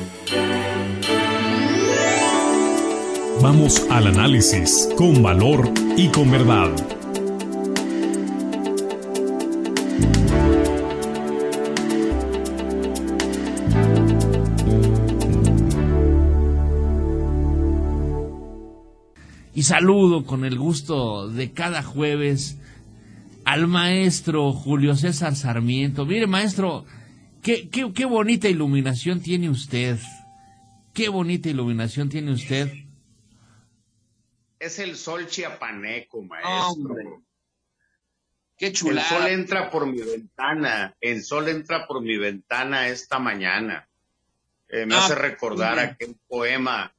Vamos al análisis con valor y con verdad. Y saludo con el gusto de cada jueves al maestro Julio César Sarmiento. Mire, maestro, qué bonita iluminación tiene usted. Qué bonita iluminación tiene usted. Es el sol chiapaneco, maestro. Hombre, qué chulada. El sol entra por mi ventana. El sol entra por mi ventana esta mañana. Me hace recordar aquel poema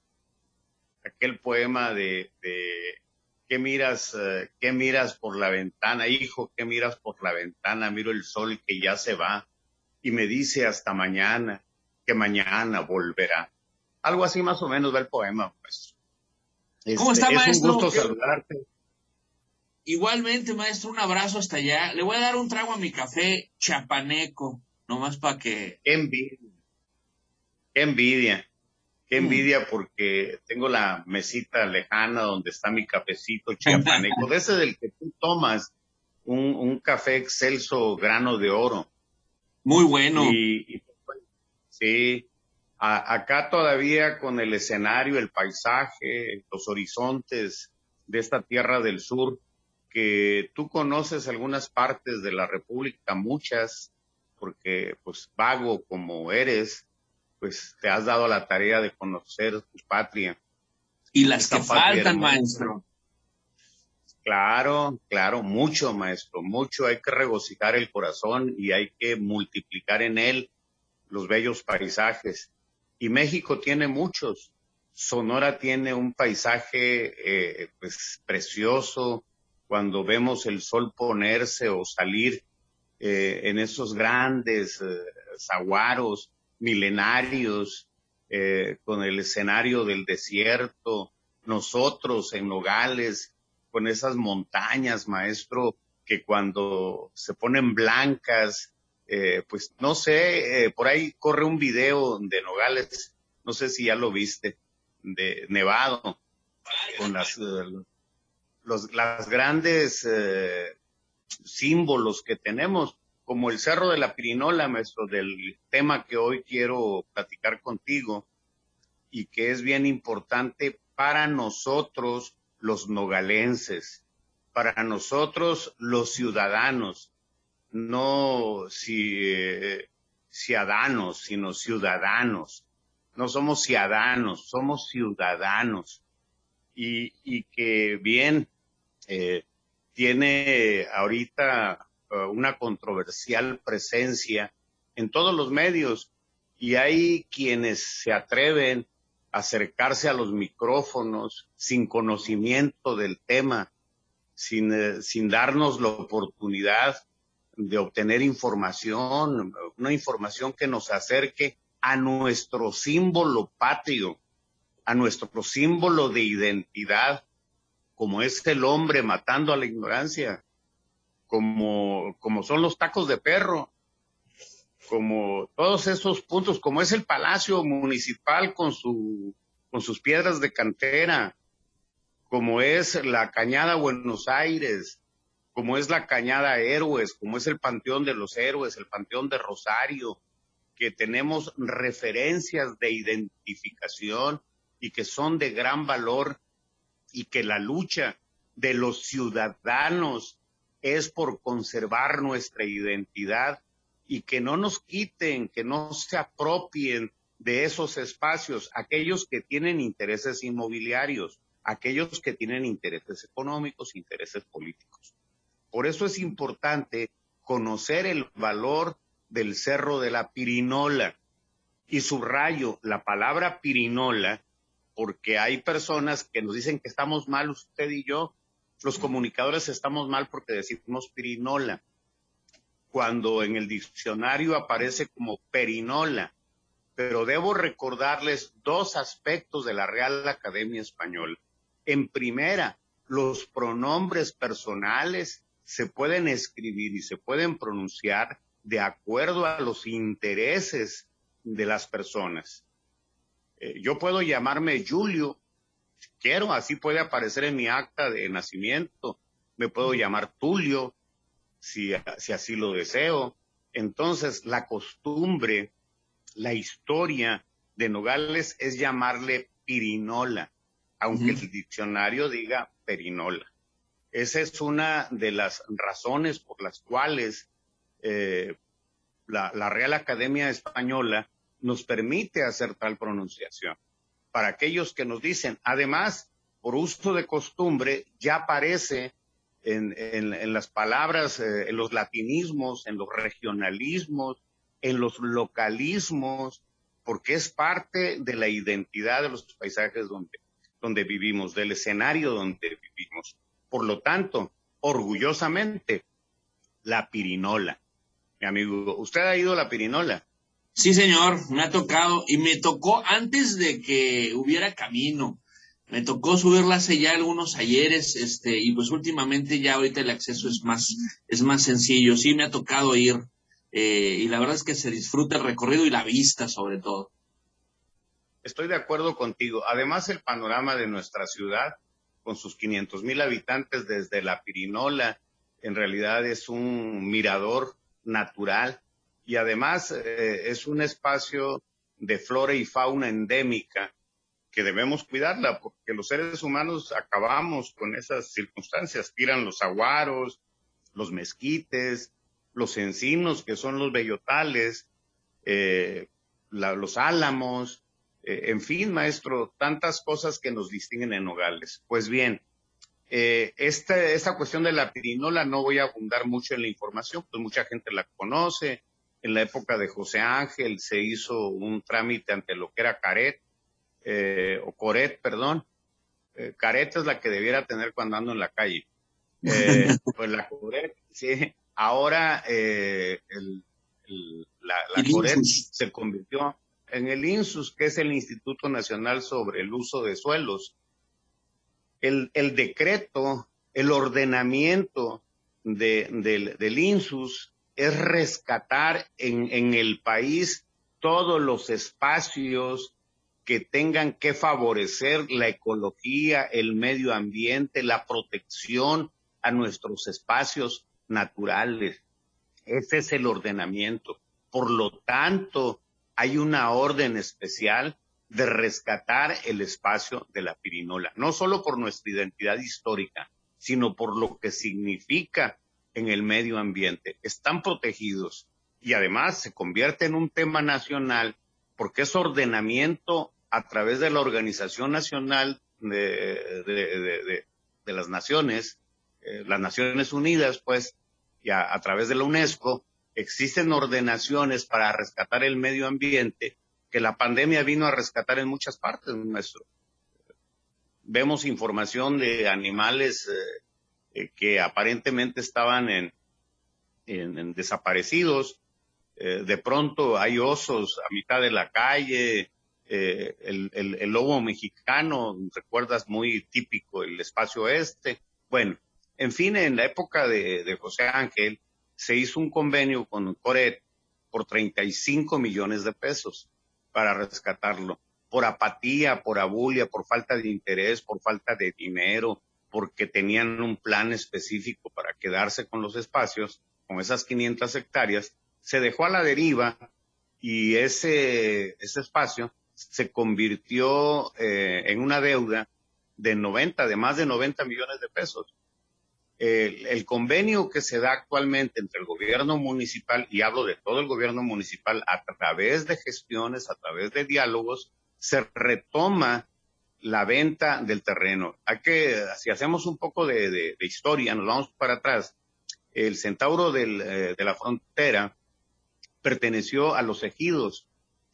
de ¿qué miras por la ventana, hijo? ¿Qué miras por la ventana? Miro el sol que ya se va y me dice hasta mañana, que mañana volverá. Algo así más o menos va el poema, pues. ¿Cómo está, maestro? Es un gusto saludarte. Igualmente, maestro, un abrazo hasta allá. Le voy a dar un trago a mi café chapaneco, nomás para que... Qué envidia. Qué envidia porque tengo la mesita lejana donde está mi cafecito chiapaneco, de ese del que tú tomas, un café excelso grano de oro. Muy bueno. Y sí, acá todavía con el escenario, el paisaje, los horizontes de esta tierra del sur, que tú conoces algunas partes de la República, muchas, porque pues vago como eres, pues te has dado la tarea de conocer tu patria. Y las que faltan, maestro. Claro, mucho, maestro, mucho. Hay que regocijar el corazón y hay que multiplicar en él los bellos paisajes. Y México tiene muchos. Sonora tiene un paisaje pues precioso cuando vemos el sol ponerse o salir en esos grandes saguaros milenarios, con el escenario del desierto, nosotros en Nogales, con esas montañas, maestro, que cuando se ponen blancas, pues no sé, por ahí corre un video de Nogales, no sé si ya lo viste, de nevado, con las grandes símbolos que tenemos, como el Cerro de la Pirinola, maestro, del tema que hoy quiero platicar contigo y que es bien importante para nosotros los nogalenses, para nosotros los ciudadanos, no ciudadanos, sino ciudadanos. No somos ciudadanos, somos ciudadanos. Y que bien tiene ahorita una controversial presencia en todos los medios y hay quienes se atreven a acercarse a los micrófonos sin conocimiento del tema, sin darnos la oportunidad de obtener información, una información que nos acerque a nuestro símbolo patrio, a nuestro símbolo de identidad, como es el hombre matando a la ignorancia, como son los tacos de perro, como todos esos puntos, como es el Palacio Municipal con sus piedras de cantera, como es la Cañada Buenos Aires, como es la Cañada Héroes, como es el Panteón de los Héroes, el Panteón de Rosario, que tenemos referencias de identificación y que son de gran valor, y que la lucha de los ciudadanos es por conservar nuestra identidad y que no nos quiten, que no se apropien de esos espacios aquellos que tienen intereses inmobiliarios, aquellos que tienen intereses económicos, intereses políticos. Por eso es importante conocer el valor del Cerro de la Pirinola, y subrayo la palabra pirinola porque hay personas que nos dicen que estamos mal usted y yo, los comunicadores estamos mal porque decimos pirinola, cuando en el diccionario aparece como perinola. Pero debo recordarles dos aspectos de la Real Academia Española. En primera, los pronombres personales se pueden escribir y se pueden pronunciar de acuerdo a los intereses de las personas. Yo puedo llamarme Julio, si quiero, así puede aparecer en mi acta de nacimiento. Me puedo llamar Tulio, si así lo deseo. Entonces, la costumbre, la historia de Nogales es llamarle pirinola, aunque el diccionario diga perinola. Esa es una de las razones por las cuales la Real Academia Española nos permite hacer tal pronunciación. Para aquellos que nos dicen, además, por uso de costumbre, ya aparece en las palabras, en los latinismos, en los regionalismos, en los localismos, porque es parte de la identidad de los paisajes donde vivimos, del escenario donde vivimos. Por lo tanto, orgullosamente, la pirinola. Mi amigo, ¿usted ha ido a la pirinola? Sí, señor, me ha tocado y me tocó antes de que hubiera camino. Me tocó subirla hace ya algunos ayeres, y pues últimamente ya ahorita el acceso es más sencillo. Sí, me ha tocado ir, y la verdad es que se disfruta el recorrido y la vista sobre todo. Estoy de acuerdo contigo. Además, el panorama de nuestra ciudad, con sus 500,000 habitantes desde la Pirinola, en realidad es un mirador natural y además es un espacio de flora y fauna endémica que debemos cuidarla porque los seres humanos acabamos con esas circunstancias. Tiran los saguaros, los mezquites, los encinos, que son los bellotales, los álamos, en fin, maestro, tantas cosas que nos distinguen en Nogales. Pues bien, esta cuestión de la pirinola no voy a abundar mucho en la información, pues mucha gente la conoce. En la época de José Ángel se hizo un trámite ante lo que era Caret, o Coret, perdón. Caret es la que debiera tener cuando ando en la calle. Pues la Coret, sí. Ahora la Coret se convirtió en el INSUS, que es el Instituto Nacional sobre el Uso de Suelos. El decreto, el ordenamiento del INSUS es rescatar en el país todos los espacios que tengan que favorecer la ecología, el medio ambiente, la protección a nuestros espacios naturales. Ese es el ordenamiento. Por lo tanto, hay una orden especial de rescatar el espacio de la pirinola, no solo por nuestra identidad histórica, sino por lo que significa en el medio ambiente. Están protegidos y además se convierte en un tema nacional porque es ordenamiento a través de la Organización Nacional de las Naciones, las Naciones Unidas, pues, y a través de la UNESCO, existen ordenaciones para rescatar el medio ambiente que la pandemia vino a rescatar en muchas partes, maestro. Vemos información de animales que aparentemente estaban en desaparecidos. De pronto hay osos a mitad de la calle, el lobo mexicano, recuerdas, muy típico, el espacio oeste. Bueno, en fin, en la época de José Ángel se hizo un convenio con Coret por 35 millones de pesos para rescatarlo, por apatía, por abulia, por falta de interés, por falta de dinero, porque tenían un plan específico para quedarse con los espacios, con esas 500 hectáreas, se dejó a la deriva y ese espacio se convirtió en una deuda de más de 90 millones de pesos. El convenio que se da actualmente entre el gobierno municipal, y hablo de todo el gobierno municipal, a través de gestiones, a través de diálogos, se retoma la venta del terreno. Si hacemos un poco de historia, nos vamos para atrás, el centauro de la frontera perteneció a los ejidos,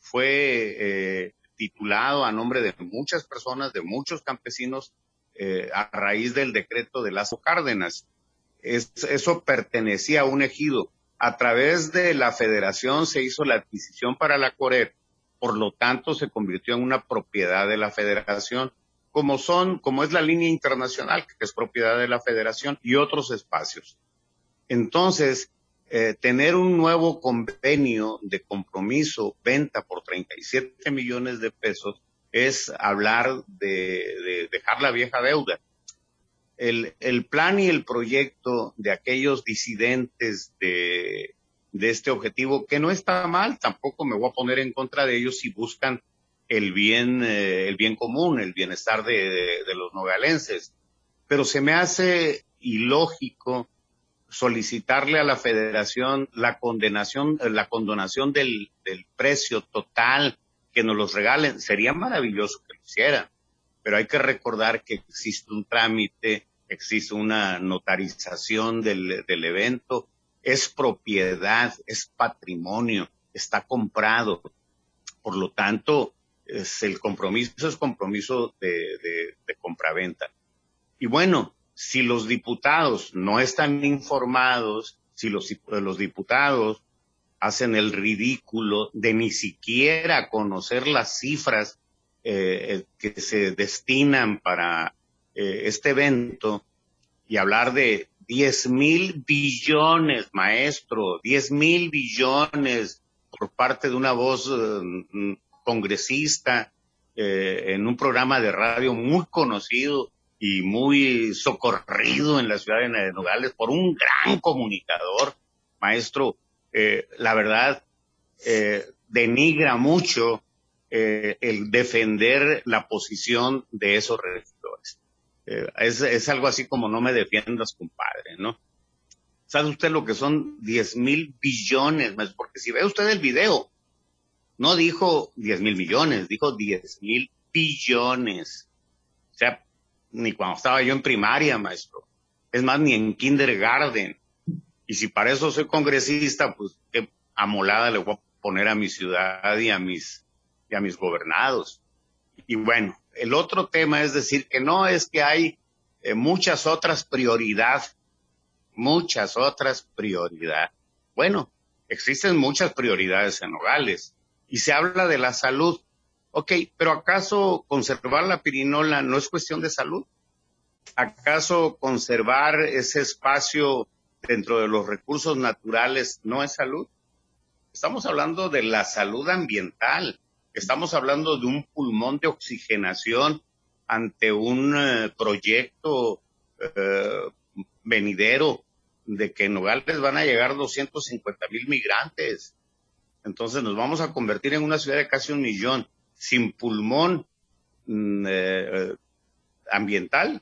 fue titulado a nombre de muchas personas, de muchos campesinos, a raíz del decreto de Lázaro Cárdenas. Eso pertenecía a un ejido. A través de la federación se hizo la adquisición para la Coret, por lo tanto se convirtió en una propiedad de la federación, como es la línea internacional, que es propiedad de la federación, y otros espacios. Entonces, tener un nuevo convenio de compromiso, venta por 37 millones de pesos, es hablar de dejar la vieja deuda. El plan y el proyecto de aquellos disidentes de este objetivo, que no está mal, tampoco me voy a poner en contra de ellos si buscan el bien común, el bienestar de los nogalenses. Pero se me hace ilógico solicitarle a la Federación la condonación del precio total, que nos los regalen. Sería maravilloso que lo hicieran, pero hay que recordar que existe un trámite, existe una notarización del evento, es propiedad, es patrimonio, está comprado. Por lo tanto, el compromiso es compromiso de compraventa. Y bueno, si los diputados no están informados, si los diputados hacen el ridículo de ni siquiera conocer las cifras que se destinan para este evento, y hablar de 10,000 billones, maestro, 10,000 billones por parte de una voz congresista en un programa de radio muy conocido y muy socorrido en la ciudad de Nogales por un gran comunicador, maestro, la verdad denigra mucho el defender la posición de esos regidores. Es algo así como no me defiendas, compadre, ¿no? ¿Sabe usted lo que son 10,000 billones? Porque si ve usted el video, no dijo 10,000 millones, dijo 10,000 billones. O sea, ni cuando estaba yo en primaria, maestro. Es más, ni en kindergarten. Y si para eso soy congresista, pues qué amolada le voy a poner a mi ciudad y a mis gobernados. Y bueno, el otro tema es decir que no, es que hay muchas otras prioridades. Bueno, existen muchas prioridades en Nogales y se habla de la salud. Ok, pero ¿acaso conservar la pirinola no es cuestión de salud? ¿Acaso conservar ese espacio dentro de los recursos naturales no es salud? Estamos hablando de la salud ambiental. Estamos hablando de un pulmón de oxigenación ante un proyecto venidero de que en Nogales van a llegar 250,000 migrantes. Entonces nos vamos a convertir en una ciudad de casi 1 millón, sin pulmón ambiental.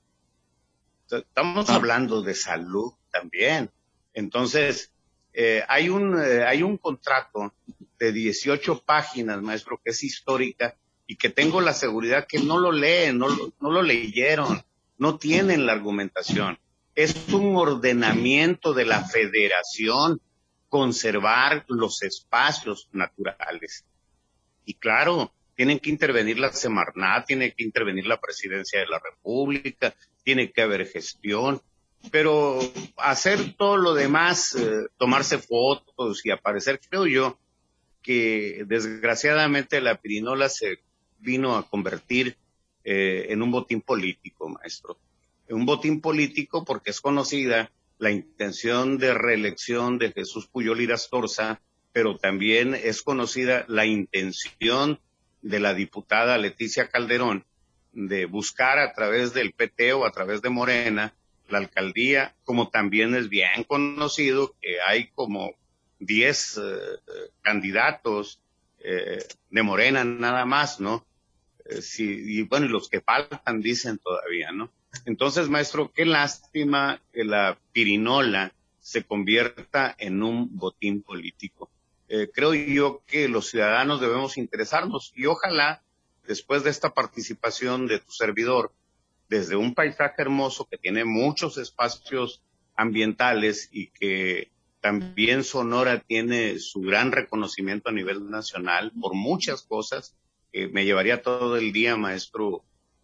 Estamos hablando de salud también. Entonces, hay un contrato de 18 páginas, maestro, que es histórica y que tengo la seguridad que no lo leen, no lo leyeron, no tienen la argumentación. Es un ordenamiento de la Federación conservar los espacios naturales. Y claro, tienen que intervenir la Semarnat, tiene que intervenir la Presidencia de la República, tiene que haber gestión, pero hacer todo lo demás, tomarse fotos y aparecer, creo yo que desgraciadamente la pirinola se vino a convertir en un botín político, maestro. Un botín político porque es conocida la intención de reelección de Jesús Puyol Irastorza, pero también es conocida la intención de la diputada Leticia Calderón de buscar a través del PT o a través de Morena la alcaldía, como también es bien conocido que hay como 10 candidatos de Morena nada más, ¿no? Y bueno, y los que faltan dicen todavía, ¿no? Entonces, maestro, qué lástima que la pirinola se convierta en un botín político. Creo yo que los ciudadanos debemos interesarnos y ojalá, después de esta participación de tu servidor, desde un paisaje hermoso que tiene muchos espacios ambientales y que también Sonora tiene su gran reconocimiento a nivel nacional por muchas cosas, me llevaría todo el día, maestro,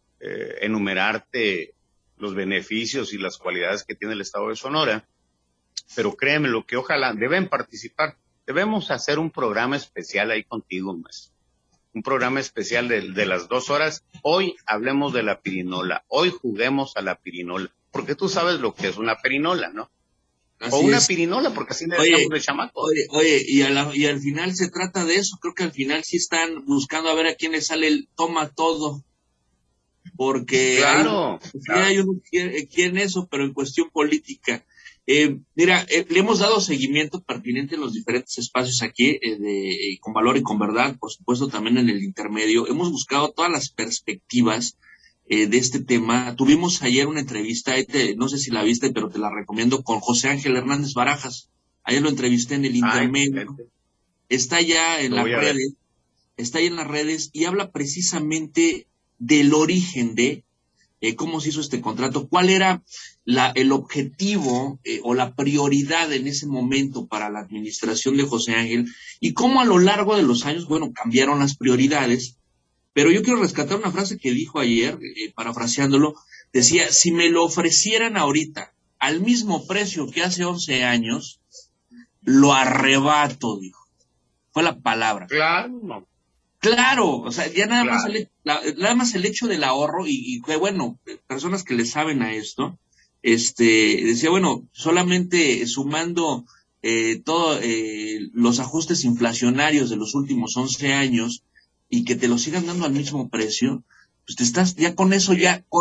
enumerarte los beneficios y las cualidades que tiene el estado de Sonora, pero créeme lo que ojalá deben participar. Debemos hacer un programa especial ahí contigo, maestro. Un programa especial de las 2 horas. Hoy hablemos de la pirinola. Hoy juguemos a la pirinola. Porque tú sabes lo que es una pirinola, ¿no? o una pirinola, porque así le decíamos de chamaco. Oye, y al final se trata de eso. Creo que al final sí están buscando a ver a quién le sale el toma todo. Porque claro. hay uno que quiere eso, pero en cuestión política. Mira, le hemos dado seguimiento pertinente en los diferentes espacios aquí, con valor y con verdad, por supuesto también en el intermedio. Hemos buscado todas las perspectivas de este tema. Tuvimos ayer una entrevista, no sé si la viste, pero te la recomiendo, con José Ángel Hernández Barajas. Ayer lo entrevisté en el intermedio. Está ya en las redes. Está ahí en las redes y habla precisamente del origen de cómo se hizo este contrato, cuál era el objetivo o la prioridad en ese momento para la administración de José Ángel y cómo a lo largo de los años, bueno, cambiaron las prioridades. Pero yo quiero rescatar una frase que dijo ayer, parafraseándolo, decía, si me lo ofrecieran ahorita al mismo precio que hace 11 años, lo arrebato, dijo. Fue la palabra. Claro, o sea, ya nada más el hecho del ahorro y que bueno, personas que le saben a esto, decía, bueno, solamente sumando todos los ajustes inflacionarios de los últimos 11 años y que te lo sigan dando al mismo precio, pues te estás, con eso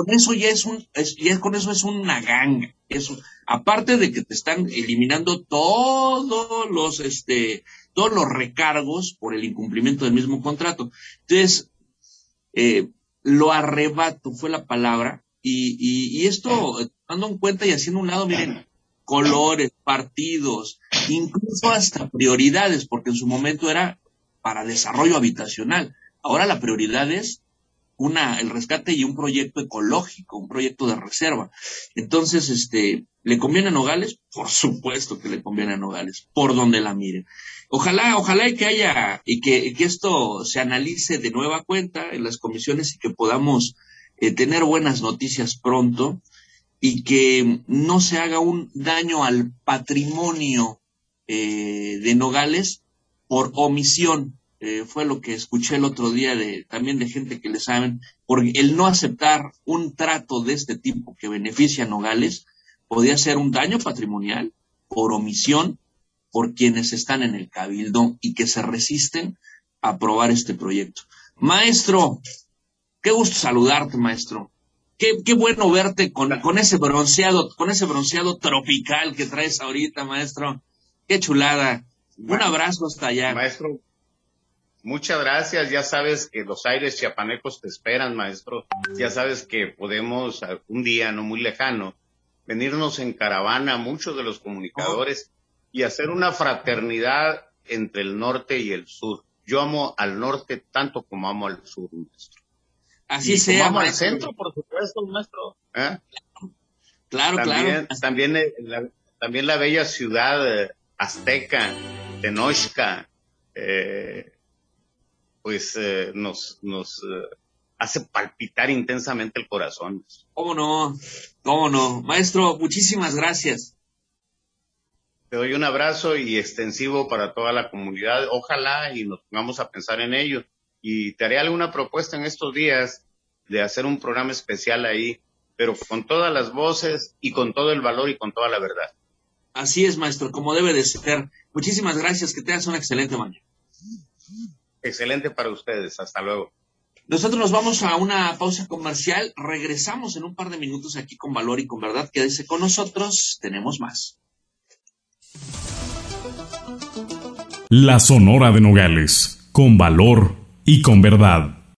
es una ganga, eso, aparte de que te están eliminando todos los recargos por el incumplimiento del mismo contrato. Entonces, lo arrebato fue la palabra, y esto, dando en cuenta y haciendo un lado, miren, colores, partidos, incluso hasta prioridades, porque en su momento era para desarrollo habitacional. Ahora la prioridad es el rescate y un proyecto ecológico, un proyecto de reserva. Entonces, ¿le conviene a Nogales? Por supuesto que le conviene a Nogales, por donde la miren. Ojalá y que haya, y que esto se analice de nueva cuenta en las comisiones y que podamos tener buenas noticias pronto y que no se haga un daño al patrimonio de Nogales por omisión. Fue lo que escuché el otro día también de gente que le saben, porque el no aceptar un trato de este tipo que beneficia a Nogales podía ser un daño patrimonial por omisión por quienes están en el cabildo y que se resisten a aprobar este proyecto. Maestro, qué gusto saludarte, maestro. Qué bueno verte con ese bronceado tropical que traes ahorita, maestro. Qué chulada. Un abrazo hasta allá. Maestro, muchas gracias. Ya sabes que los aires chiapanecos te esperan, maestro. Ya sabes que podemos un día no muy lejano venirnos en caravana, muchos de los comunicadores, y hacer una fraternidad entre el norte y el sur. Yo amo al norte tanto como amo al sur, maestro. Así sea, como amo maestro. al centro, por supuesto, maestro. Claro. También la bella ciudad azteca, Tenochca, nos hace palpitar intensamente el corazón. ¿Cómo no? Maestro, muchísimas gracias. Te doy un abrazo y extensivo para toda la comunidad. Ojalá y nos pongamos a pensar en ello. Y te haré alguna propuesta en estos días de hacer un programa especial ahí, pero con todas las voces y con todo el valor y con toda la verdad. Así es, maestro, como debe de ser. Muchísimas gracias, que tengas una excelente mañana. Excelente para ustedes, hasta luego. Nosotros nos vamos a una pausa comercial, regresamos en un par de minutos aquí con Valor y con Verdad. Quédese con nosotros, tenemos más. La Sonora de Nogales, con valor y con verdad.